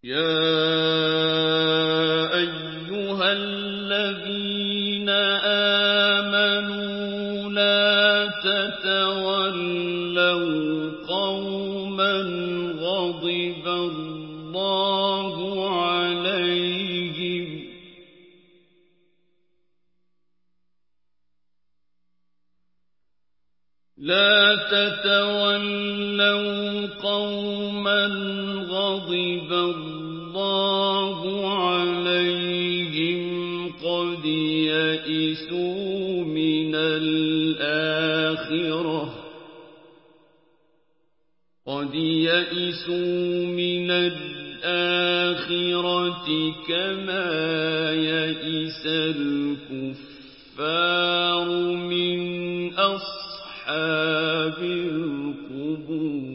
يَا أَيُّهَا الَّذِينَ آمَنُوا لَا تَتَوَلَّوْا قَوْمًا غَضِبَ اللَّهُ عليهم قد يئسوا من الآخرة كما يئس الكفار من أصحاب القبور.